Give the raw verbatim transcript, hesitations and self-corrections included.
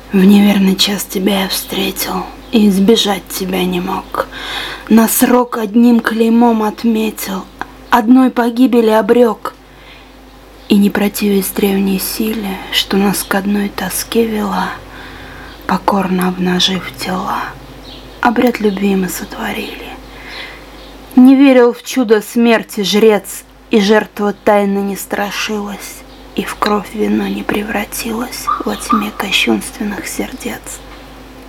В неверный час тебя я встретил, и избежать тебя не мог. На срок одним клеймом отметил, одной погибели обрек. И не противясь древней силе, что нас к одной тоске вела, покорно обнажив тела, обряд любви мы сотворили. Не верил в чудо смерти жрец, и жертва тайны не страшилась, и в кровь вино не превратилось во тьме кощунственных сердец.